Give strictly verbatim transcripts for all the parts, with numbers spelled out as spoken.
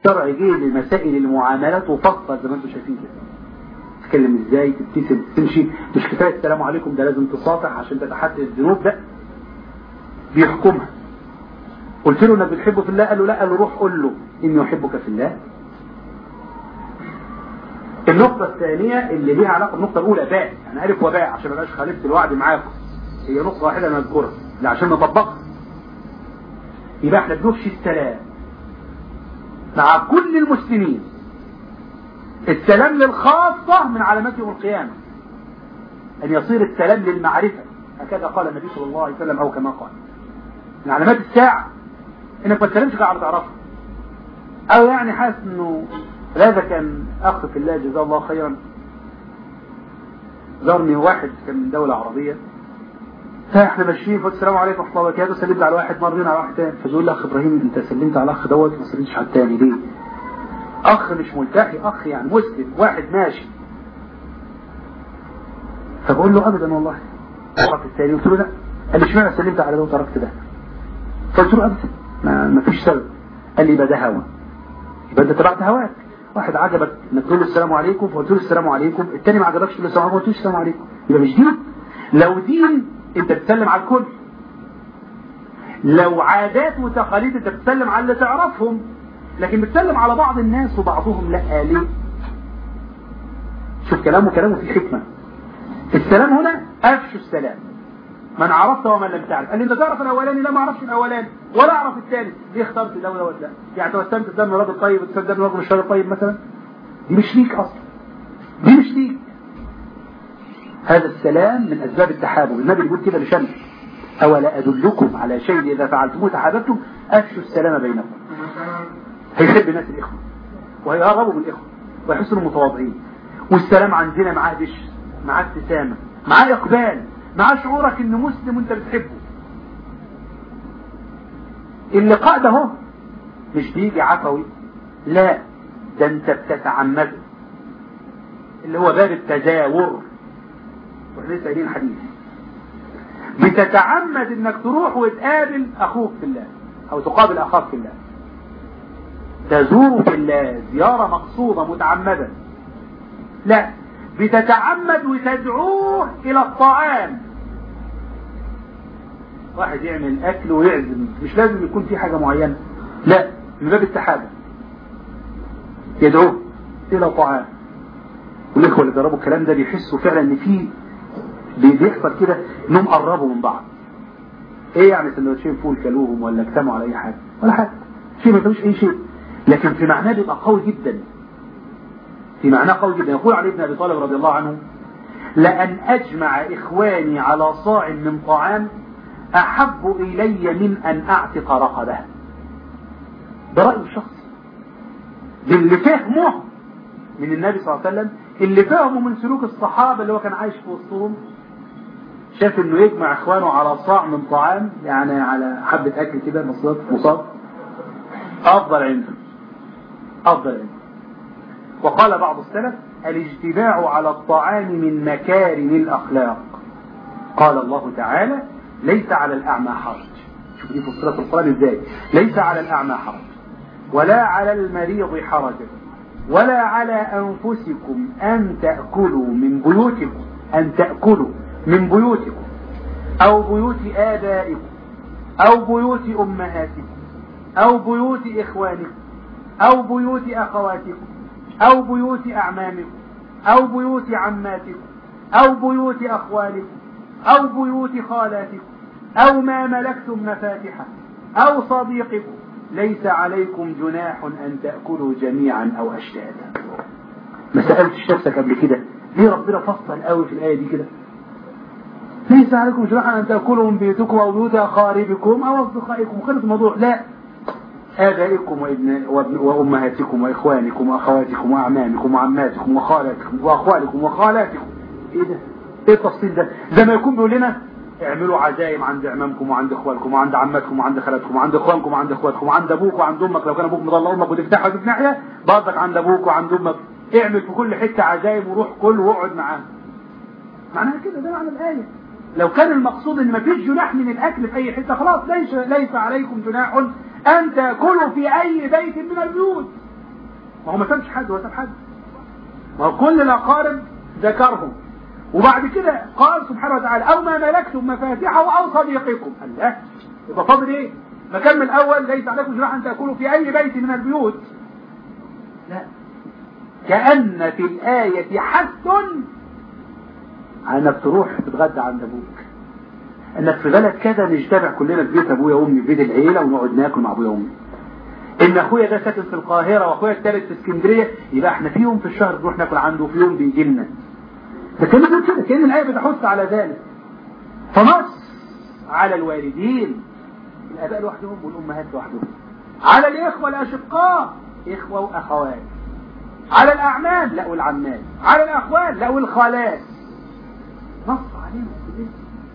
الشرع جه لمسائل المعاملات وفصل زي ما انتم شايفين كده. تتكلم ازاي، تبتسم، تمشي، مش كفايه السلام عليكم، ده لازم تصافح عشان تتحدى الذنوب. ده بيحكمها. قلت له انك بتحبه في الله، قال له لا، قال له روح قول له اني احبك في الله. النقطة الثانية اللي ليها علاقة بالنقطة الأولى باء، يعني ألف وباء عشان ما بقاش خالفت الوعد معاكم. هي نقطة واحدة نذكرها عشان نطبقها. يبقى احنا بنفشي السلام مع كل المسلمين. السلام للخاصة من علامات يوم القيامة أن يصير السلام للمعرفة، هكذا قال النبي صلى الله عليه وسلم أو كما قال. من علامات الساعة إنك ما تسلمش على تعرفه، أو يعني حاسس إنه هذا كان أخ في الله جزاه الله خيرا، زارني واحد كان من دولة عربية، فاحنا ماشيين فقلت السلام عليكم ورحمة الله وبركاته، سلمت على واحد مرين على واحد تاني، فبيقول لي أخ إبراهيم أنت سلمت على الأخ دوت ما سلمتش على التاني ليه؟ أخ مش ملتحي، أخ يعني مسلم واحد ماشي. فبقول له أبدا والله تركت التاني. قلت له لا، قال لي اشمعنى سلمت على ده وتركت ده؟ فقلت له أبدا ما, ما فيش سبب. قال لي يبقى ده هوى، يبقى أنت تبعت هواك. واحد عجبك انك تقول له السلام عليكم فقلت له السلام عليكم، التاني ما عجبكش تقول له السلام عليكم فقلت له السلام عليكم، يبقى مش دين. لو دين انت بتسلم على الكل، لو عادات وتقاليد انت بتسلم على اللي تعرفهم، لكن بتسلم على بعض الناس وبعضهم لا. ليه؟ شوف كلامه كلامه فيه حكمة. السلام هنا افشوا السلام من عرفت ومن لم تعرف. قال لي انت تعرف الاولاني؟ لا ما اعرفش الاولاني ولا اعرف الثالث. ليه اخترت ده ولا لا؟ يعني توسمت قدام راجل طيب وتوسمت قدام راجل مش راجل طيب مثلا؟ دي مش ليك اصلا، دي مش ليك. هذا السلام من اسباب التحابب. النبي بيقول كده لشمس: اولا ادلكم على شيء اذا فعلتموه تحاببتم افشوا السلام بينكم. هيحب الناس الاخوه وهيقربوا من الاخوه ويحسوا انهم متواضعين. والسلام عندنا معاه دش، معاه ابتسامه، معاه اقبال، معاه شعورك انه مسلم وانت بتحبه. اللقاء ده هو مش بيجي عفوي، لا ده انت بتتعمده، اللي هو باب التزاور. واحنا لسه قايلين الحديث، بتتعمد انك تروح وتقابل اخوك في الله او تقابل اخاك في الله، تزوره في الله زيارة مقصودة متعمدة. لا بتتعمد وتدعوه الى الطعام. واحد يعمل اكل ويعزم، مش لازم يكون في حاجة معينة، لا من باب التحابب يدعوه الى طعام. والاخوة اللي جربوا الكلام ده بيحسوا فعلا ان في بيحصل كده انهم قربوا من بعض. ايه يعني سندوتشين فول كلوهم ولا اجتمعوا على اي حاجة ولا حاجة، شيء ما يسويش اي شيء، لكن في معناه بيبقى قوي جدا، في معناه قوي جدا. يقول علي بن ابي طالب رضي الله عنه: لأن أجمع إخواني على صاع من طعام أحب إلي من أن أعتق رقبة. ده رأي الشخص اللي فهمه من النبي صلى الله عليه وسلم، اللي فهمه من سلوك الصحابة اللي هو كان عايش في وسطهم. شاف انه يجمع اخوانه على صاع من طعام، يعني على حبة اكل كده مصاب مصاب افضل عنده، افضل عنده. وقال بعض السلف: الاجتماع على الطعام من مكارم الاخلاق. قال الله تعالى: ليس على الاعمى حرج. شوف دي فصلت القرآن ازاي: ليس على الاعمى حرج ولا على المريض حرج ولا على انفسكم ان تأكلوا من بيوتكم ان تأكلوا من بيوتكم او بيوت آبائكم او بيوت امهاتكم او بيوت اخوانكم او بيوت اخواتكم او بيوت اعمامكم او بيوت عماتكم او بيوت اخوالكم او بيوت خالاتكم او ما ملكتم مفاتحه او صديقكم. ليس عليكم جناح ان تأكلوا جميعا او اشتاتا. ما سألتش نفسك قبل كده ليه ربنا فصل قوي في الآية دي كده؟ ليس عليكم جناح ان تأكلوا من بيوتكم او بيوت اقاربكم او اصدقائكم. خلص الموضوع. لا، آبائكم وابن وأمهاتكم وإخوانكم وأخواتكم وأعمامكم وعماتكم وخالاتكم وأخوالكم وخالاتكم. إيه ده؟ إيه التفصيل ده؟ زي ما يكون بيقول لنا اعملوا عزايم عند إعمامكم وعند إخوالكم وعند عماتكم وعند خالاتكم وعند إخوانكم وعند إخواتكم وعند أبوك وعند أمك. لو كان أبوك مضل أمك وتفتحها في ناحية برضك عند أبوك وعند أمك. اعمل في كل حتة عزايم وروح كل واقعد معاه. معناها كده، ده معنى الآية. لو كان المقصود إن مفيش جناح من الأكل في أي حتة، خلاص ليس ليس عليكم جناح أن تأكلوا في أي بيت من البيوت. ما هو ما سابش حد ولا ساب حد، ما هو كل الأقارب ذكرهم. وبعد كده قال سبحانه وتعالى أو ما ملكتم مفاتحه أو صديقكم. الله، يبقى فاضل إيه؟ مكان من الأول ليس عليكم جناح أن تأكلوا في أي بيت من البيوت. لا، كأن في الآية حث على انك تروح تتغدى عند ابوك، انك في بلد كذا نجتمع كلنا في بيت ابويا وامي، في بيت العيله، ونقعد ناكل مع ابويا وامي. ان اخويا ده ساكن في القاهره واخويا الثالث في اسكندريه، يبقى احنا في يوم في الشهر نروح ناكل عنده وفي يوم بيجي لنا. ده كان كده، كان الايه بتحث على ذلك. فنص على الوالدين، الاباء لوحدهم والامهات لوحدهم، على الاخوه الاشقاء، اخوه واخوات، على الاعمام لا والعمات، على الاخوال لا والخالات، نص عليهم كده.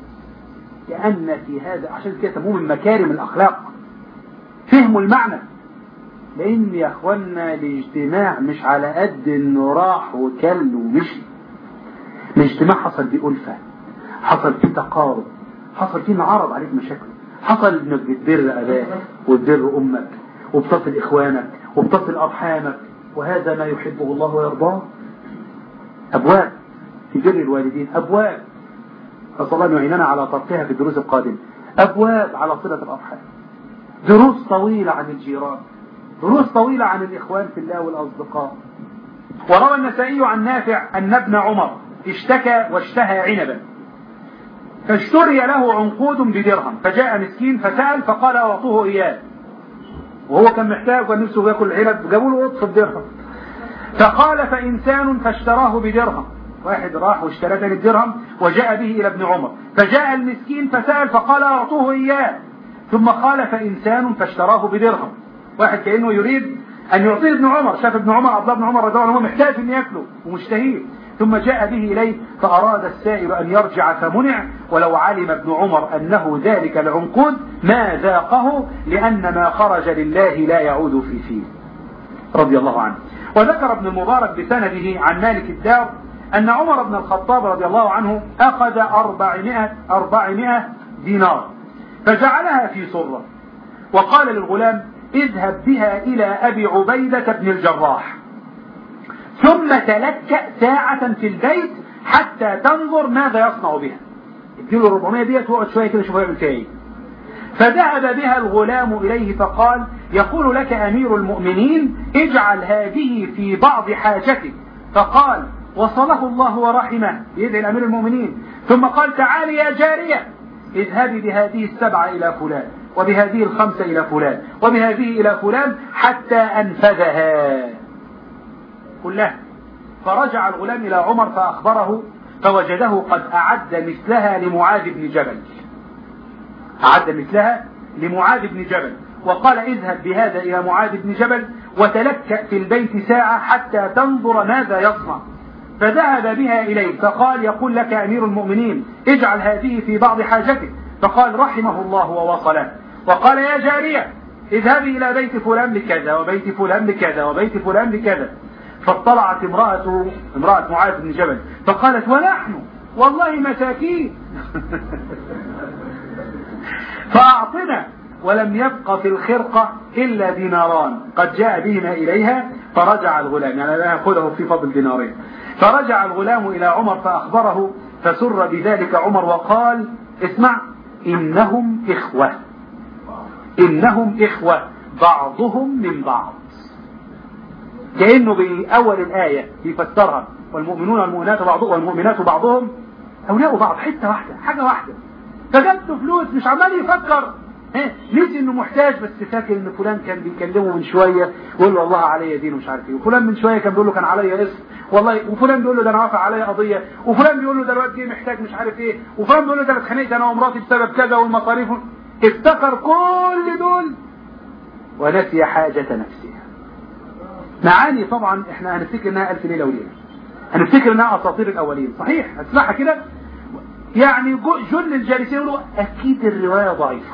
كأن في هذا، عشان كده سموه من مكارم الأخلاق، فهموا المعنى. لأن يا أخوانا الاجتماع مش على قد إنه راح وكل ومشي. الاجتماع حصل فيه ألفة، حصل فيه تقارب، حصل فيه عرض عليك مشاكل، حصل إنك بتبر أباك وتبر أمك وبتصل إخوانك وبتصل أرحامك، وهذا ما يحبه الله ويرضاه. أبواب في بر الوالدين، أبواب أسأل الله أن يعيننا على طرقها في الدروس القادمة، أبواب على صلة الأرحام، دروس طويلة عن الجيران، دروس طويلة عن الإخوان في الله والأصدقاء. وروى النسائي عن نافع أن ابن عمر اشتكى واشتهى عنبا، فاشتري له عنقود بدرهم، فجاء مسكين فسأل فقال أعطوه إياه، وهو كان محتاج وكان نفسه يأكل العنب، جابوا له قطف الدرهم، فقال فإنسان فاشتراه بدرهم، واحد راح واشترى ثاني الدرهم وجاء به إلى ابن عمر، فجاء المسكين فسأل فقال أعطوه إياه، ثم قال فإنسان فاشتراه بدرهم، واحد كأنه يريد أن يعطيه ابن عمر، شاف ابن عمر عبد الله بن عمر رضي الله عنه محتاج أن يأكله ومشتهيه، ثم جاء به إليه، فأراد السائل أن يرجع فمنع، ولو علم ابن عمر أنه ذلك العنقود ما ذاقه، لأن ما خرج لله لا يعود في فيه، رضي الله عنه. وذكر ابن المبارك بسنده عن مالك الدار أن عمر بن الخطاب رضي الله عنه أخذ أربعمائة, أربعمائة دينار فجعلها في صرة، وقال للغلام اذهب بها إلى أبي عبيدة بن الجراح، ثم تلكأ ساعة في البيت حتى تنظر ماذا يصنع بها. اديله الربعمائة ديت وقعد شوية كده شوف يعمل فيها ايه. فذهب بها الغلام إليه فقال يقول لك أمير المؤمنين اجعل هذه في بعض حاجتك، فقال وصله الله ورحمه، يدعي الأمير المؤمنين، ثم قال تعالي يا جارية اذهبي بهذه السبعة إلى فلان، وبهذه الخمسة إلى فلان، وبهذه إلى فلان، حتى أنفذها كلها. فرجع الغلام إلى عمر فأخبره، فوجده قد أعد مثلها لمعاذ بن جبل، أعد مثلها لمعاذ بن جبل، وقال اذهب بهذا إلى معاذ بن جبل وتلكأ في البيت ساعة حتى تنظر ماذا يصنع. فذهب بها إليه فقال يقول لك أمير المؤمنين اجعل هذه في بعض حاجتك، فقال رحمه الله ووصله. وقال يا جارية اذهبي إلى بيت فلان لكذا وبيت فلان لكذا وبيت فلان لكذا. فاطلعت امرأة امرأة معاذ بن جبل فقالت ونحن والله مساكين فأعطنا، ولم يبق في الخرقة إلا ديناران قد جاء بهما إليها. فرجع الغلام، يعني لا يأخذه في فضل دينارين. فرجع الغلام إلى عمر فأخبره، فسر بذلك عمر وقال اسمع إنهم إخوة، إنهم إخوة بعضهم من بعض. كأنه بأول الآية يفسرها والمؤمنون والمؤمنات بعضهم والمؤمنات بعضهم أولياء بعض، حتة واحدة، حاجة واحدة. فجبت فلوس مش عمال يفكر نسي انه محتاج، بس فاكر ان فلان كان بيكلمه من شويه ويقول له والله عليا دين ومش عارف ايه، وفلان من شويه كان بيقول له كان عليا اسم والله، وفلان بيقول له ده انا رافع عليا قضيه، وفلان بيقول له ده الواد جه محتاج مش عارف ايه، وفلان بيقول له ده انا اتخانقت انا ومراتي بسبب كذا والمصاريف. افتكر كل دول ونسي حاجه نفسه. معاني طبعا احنا هنفتكر انها الف ليله وليله، هنفتكر انها اساطير الاولين، صحيح هتسمعها كده يعني جل الجالسين يقولوا اكيد الروايه ضعيفه.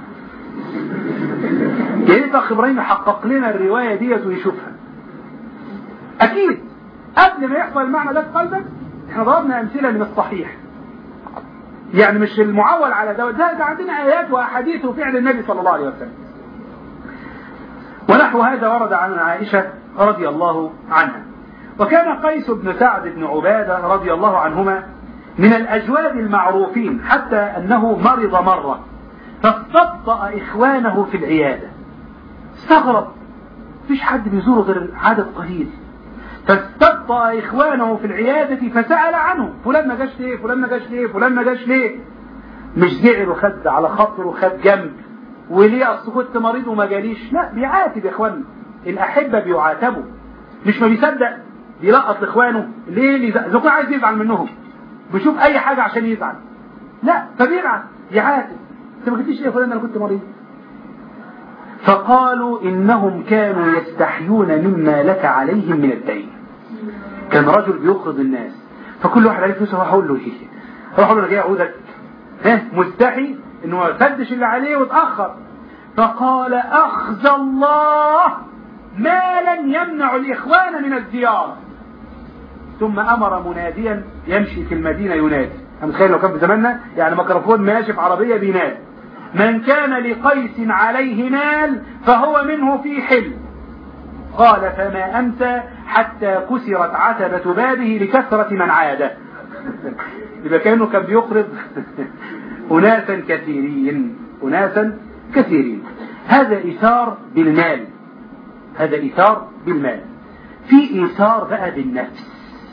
يا ريت اخ ابراهيم يحقق لنا الروايه ديت ويشوفها. اكيد قبل ما يحصل المعنى ده في قلبك احنا ضربنا امثله من الصحيح، يعني مش المعول على ده، ده, ده عندنا ايات واحاديث وفعل النبي صلى الله عليه وسلم. ونحو هذا ورد عن عائشة رضي الله عنها. وكان قيس بن سعد بن عبادة رضي الله عنهما من الأجواد المعروفين، حتى أنه مرض مرة فاستبطأ إخوانه في العيادة. استغرب، فيش حد بيزوره غير عدد قليل، فاستبطأ إخوانه في العيادة فسأل عنه، فلان ما جاش ليه، فلان ما جاش ليه، فلان ما جاش ليه. مش زعل وخد على خاطره وخد جنب وليه أصل كنت مريض وما جاليش، لا، بيعاتب يا إخواننا. الأحبة بيعاتبوا، مش ما بيصدق بيلقط لإخوانه ليه، إذا كان عايز يزعل منهم بيشوف أي حاجة عشان يزعل، لا، فبيبعت يعاتب، أنت ما جيتيش ليه يا فلان أنا كنت مريض. فقالوا إنهم كانوا يستحيون مما لك عليهم من الدين. كان رجل بيقرض الناس، فكل واحد عليه فلوس راح اقول له ايه؟ راح اقول له جاي اعودك، ها، مستحي انه ما يسدش اللي عليه وتاخر. فقال اخزى الله مالا يمنع الاخوان من الزياره. ثم امر مناديا يمشي في المدينه ينادي. انا متخيل لو كان في زماننا يعني ميكروفون ماشي في عربيه بينادي: من كان لقيس عليه مال فهو منه في حل. قال فما أمسى حتى كسرت عتبة بابه لكثرة من عاده. يبقى كأنه كان بيقرض أناسا كثيرين، أناسا كثيرين. هذا إيثار بالمال، هذا إيثار بالمال. في إيثار بقى بالنفس،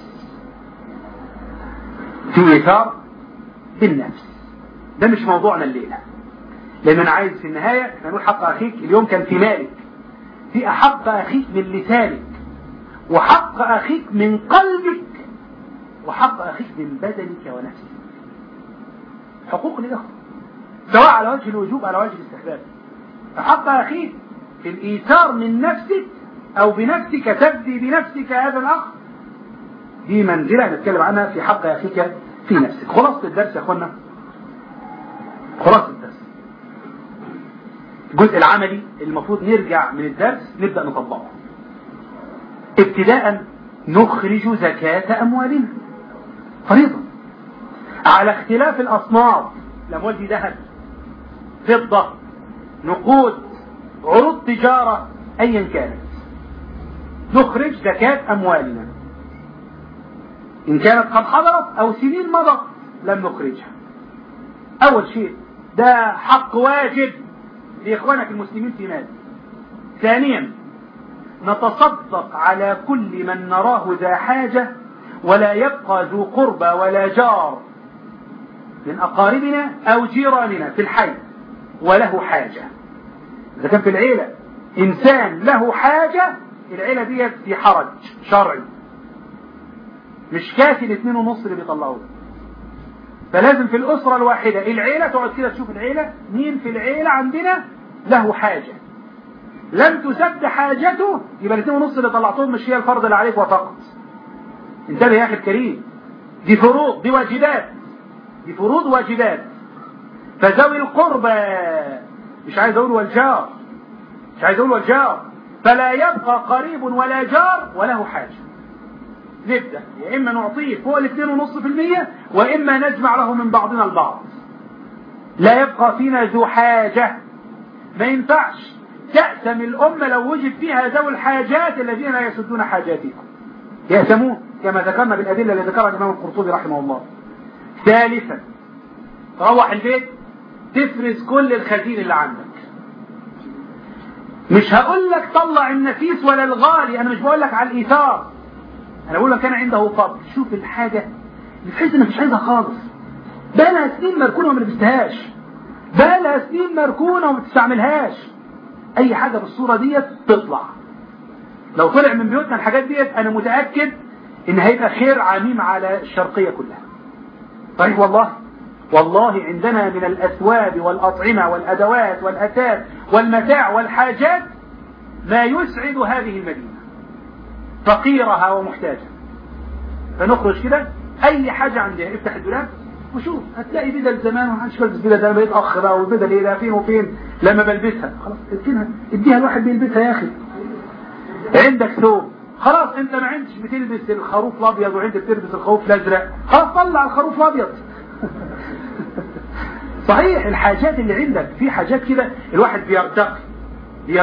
في إيثار بالنفس. ده مش موضوعنا الليلة، لأن أنا عايز في النهاية احنا نقول حق أخيك اليوم كان في مالك، في حق أخيك من لسانك، وحق أخيك من قلبك، وحق أخيك من بدنك ونفسك. حقوق للأخوة سواء على وجه الوجوب على وجه الاستحباب. حق أخيك في الإيثار من نفسك أو بنفسك، تبدي بنفسك هذا الأخ، دي منزلة نتكلم عنها في حق أخيك في نفسك. خلاصة الدرس يا أخوانا، خلاصة الدرس الجزء العملي المفروض نرجع من الدرس نبدأ نطبقه. ابتداء نخرج زكاة أموالنا فريضة على اختلاف الأصناف. الأموال دي ذهب، فضة، نقود، عروض تجارة، أيا كانت، نخرج زكاة أموالنا. إن كانت قد حضرت أو سنين مضت لم نخرجها. أول شيء ده حق واجب لإخوانك المسلمين في مال. ثانيا نتصدق على كل من نراه ذا حاجة ولا يبقى ذو قربى ولا جار من أقاربنا أو جيراننا في الحي وله حاجة. إذا كان في العيلة إنسان له حاجة، العيلة دي في حرج شرعي، مش كافي الاثنين ونص اللي بيطلعوه. فلازم في الأسرة الواحدة العيلة تقعد كده تشوف العيلة مين في العيلة عندنا له حاجة، لم تسد حاجته يبقى الاثنين ونص اللي طلعتهم مش هي الفرض اللي عليك وفقط. انتبه يا أخي الكريم، دي فروض، دي واجبات، دي فروض واجبات. فذوي القربى، مش عايز أقول والجار، مش عايز أقول والجار، فلا يبقى قريب ولا جار وله حاجة. نبدأ يا إما نعطيه فوق الاثنين ونص في المية، وإما نجمع له من بعضنا البعض. لا يبقى فينا ذو حاجة. ما ينفعش تأثم الأمة لو وجد فيها ذوي الحاجات الذين لا يسدون حاجاتكم، يأثمون كما ذكرنا بالأدلة اللي ذكرها الإمام القرطبي رحمه الله. ثالثا تروح البيت تفرز كل الخزين اللي عندك. مش هقول لك طلع النفيس ولا الغالي، أنا مش بقول لك على الإيثار، أنا بقول لك كان عنده قبض. شوف الحاجة اللي تحس إنك مش عايزها خالص، بقالها سنين مركونة وما لبستهاش، بقالها سنين مركونة وما بتستعملهاش. أي حاجة بالصورة ديت تطلع. لو طلع من بيوتنا الحاجات ديت أنا متأكد إن هيبقى خير عميم على الشرقية كلها. طيب والله والله عندنا من الأثواب والأطعمة والأدوات والأثاث والمتاع والحاجات ما يسعد هذه المدينة فقيرها ومحتاجها. فنخرج كده أي حاجة عندها، افتح الدولاب وشوف هتلاقي بدل زمان ومحدش بلبس بدل، ده انا بقيت اخ بقى والبدل ايه ده فين وفين لما بلبسها، خلاص اديها اديها الواحد بيلبسها يا اخي. عندك ثوب، خلاص انت ما عندش بتلبس الخروف الابيض وعندك بتلبس الخروف الازرق، خلاص طلع الخروف الابيض. صحيح الحاجات اللي عندك، في حاجات كده الواحد بيرتقي بيرتقي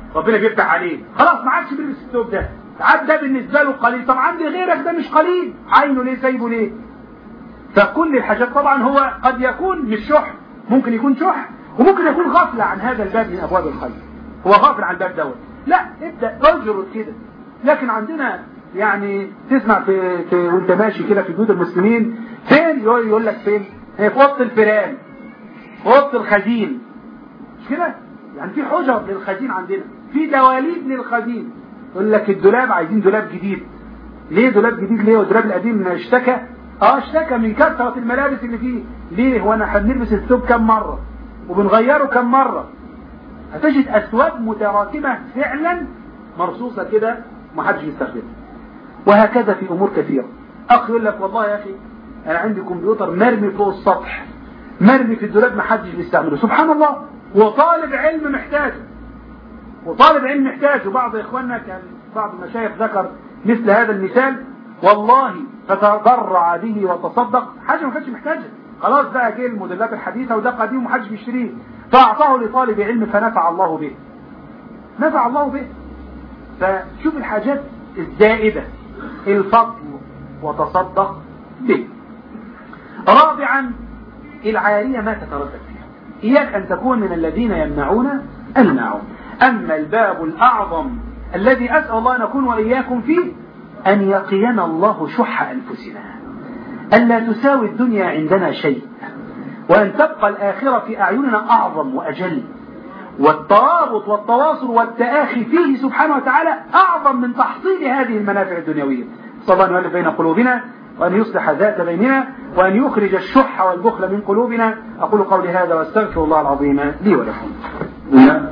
ربنا بيفتح عليه خلاص ما عادش بيلبس الثوب ده، عاد ده بالنسبه له قليل. طب عندي غيرك ده مش قليل، عينه ليه سايبه ليه؟ فكل الحاجات طبعا هو قد يكون مش شح، ممكن يكون شح وممكن يكون غافل عن هذا الباب من ابواب الخير، هو غافل عن الباب دوت، لا ابدا اجرد كده. لكن عندنا يعني تسمع في, في وانت ماشي كده في بيوت المسلمين فين يقول لك فين؟ هي في اوضه الفيران، في اوضه الخزين، مش كده؟ يعني في حجر للخزين عندنا، في دواليب للخزين. يقول لك الدولاب عايزين دولاب جديد. ليه دولاب جديد؟ ليه والدولاب القديم اشتكى؟ اه اشتكى من كثرة الملابس اللي فيه. ليه؟ هو انا هنلبس الثوب كم مرة وبنغيره كم مرة؟ هتجد اثواب متراكمة فعلا مرصوصة كده ما حدش بيستخدمها. وهكذا في امور كثيرة. اخ يقول لك والله يا اخي انا عندي كمبيوتر مرمي فوق السطح، مرمي في الدولاب ما حدش بيستعمله. سبحان الله، وطالب علم محتاجه، وطالب علم محتاجه. بعض اخواننا كان بعض المشايخ ذكر مثل هذا المثال، والله فتضرع به وتصدق، حاجه ما كانش محتاجها، خلاص بقى جه الموديلات الحديثه وده قديم ومحدش بيشتريه، فاعطاه لطالب علم فنفع الله به، نفع الله به. فشوف الحاجات الزائده، الفضل وتصدق به. رابعا العاريه ما تتردد فيها، اياك ان تكون من الذين يمنعون الماعون. اما الباب الاعظم الذي اسال الله ان نكون واياكم فيه، أن يقينا الله شح أنفسنا، ألا تساوي الدنيا عندنا شيء، وأن تبقى الآخرة في أعيننا أعظم وأجل، والترابط والتواصل والتآخي فيه سبحانه وتعالى أعظم من تحصيل هذه المنافع الدنيوية. صلى الله عليه وسلم بين قلوبنا، وأن يصلح ذات بيننا، وأن يخرج الشح والبخل من قلوبنا. أقول قولي هذا واستغفر الله العظيم لي ولكم.